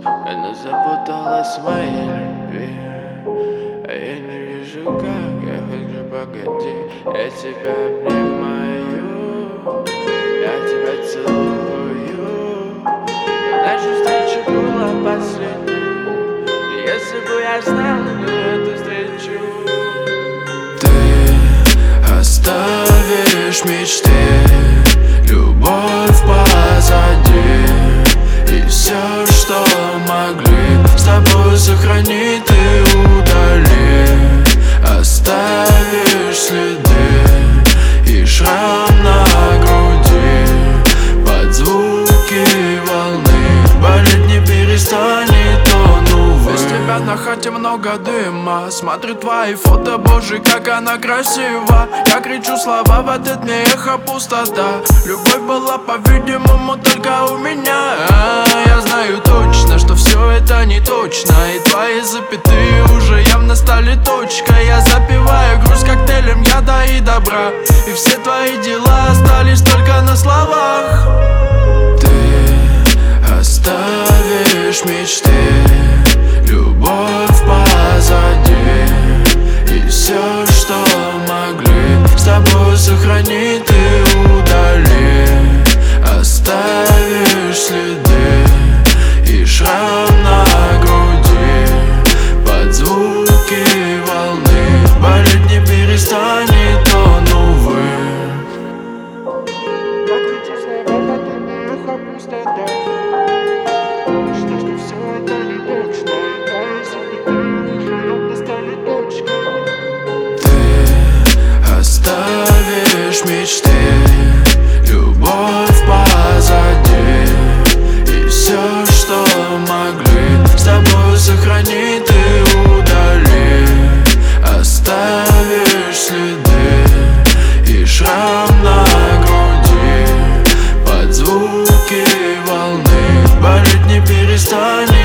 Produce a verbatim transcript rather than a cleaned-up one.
Она запуталась в моей любви, а я не вижу, как я хочу, погоди. Я тебя обнимаю, я тебя целую. Но наша встреча была последней, и если бы я знал эту встречу. Ты оставишь мечты, любовь позади, и все, что могли с тобой сохранить, ты удали. Оставишь следы и шрам на груди под звуки волны. Болеть не перестанет он, увы. Без тебя на хате много дыма. Смотрю твои фото, боже, как она красива. Я кричу слова, в ответ мне эхо пустота. Любовь была, по-видимому, только у меня. Я знаю точно, что все это не точно, и твои запятые уже явно стали точкой. Я запиваю грусть коктейлем яда и добра, и все твои дела остались только на словах. Ты оставишь мечты, любовь позади, и все, что могли с тобой сохранить, ты удали. Оставишь следы и шрам на груди под звуки волны. Болеть не перестанет он, увы. Я кричу слова, потом эхо пустота. Что, что все это не точно, и твои запятые уже явно стали точкой. Ты оставишь мечты, любовь позади, и все, что могли с тобой сохранить, ты удали. Оставишь следы и шрам на груди под звуки волны. Болеть не перестанет.